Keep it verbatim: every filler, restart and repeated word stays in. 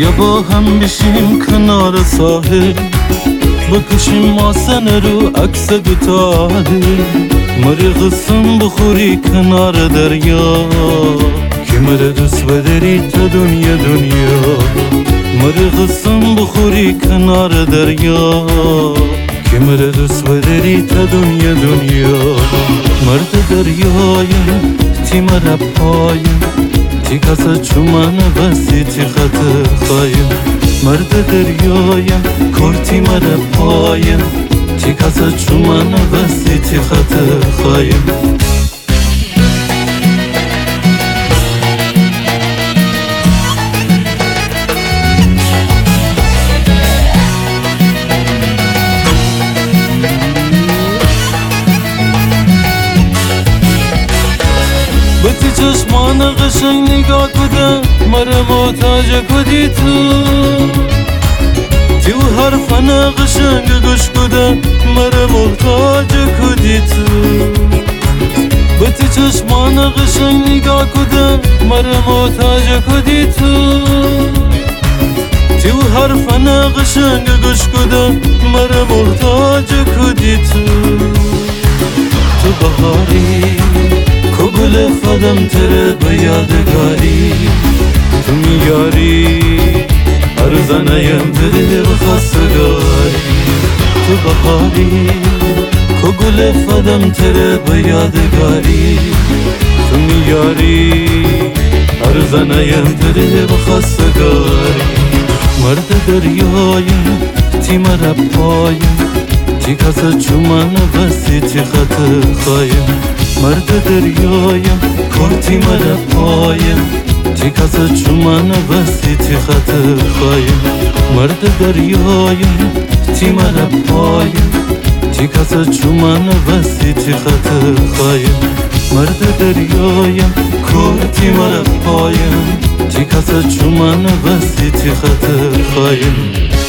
بیا با هم بشیم کنار ساحل، بکشیم ماسن رو عکس دوتاهل، مرغ سم بخوری کنار دریا، که مره دوست بداری تا دنیا دنیا. مرغ سم بخوری کنار دریا، که مره دوست بداری تا دنیا دنیا. مرد دریایم تی مره پایم، تی کسا چومن بسی تی خطر خوایم. مرد دریایم کرتی مره پایم، تی کسا چومن بسی تی خطر خوایم. بتی چشمان قشنگ نگاه کده، مره محتاج کدی تو. تیو حرفن قشنگ گوش کده، مره محتاج کدی تو. بتی چشمان قشنگ نگاه کده، مره محتاج کدی تو. تیو حرفن قشنگ گوش کده، مره محتاج کدی تو. تو بهاری گل خودم تره به یادگاری، تو میاری هر زنایم دل بخواستگاری. تو بهاری که گل خودم تره به یادگاری، تو میاری هر زنایم دل بخواستگاری. مرد دریایم تی مره پایم، تی کسا چومن بسی تی خطر خوایم. مرد دریایم کرتی مره پایم، تی کسا چومن بسی تی خطر خوایم. مرد دریایم تی مره پایم، تی کسا چومن بسی تی خطر خوایم. مرد دریایم کرتی مره پایم، تی کسا چومن بسی تی خطر خوایم.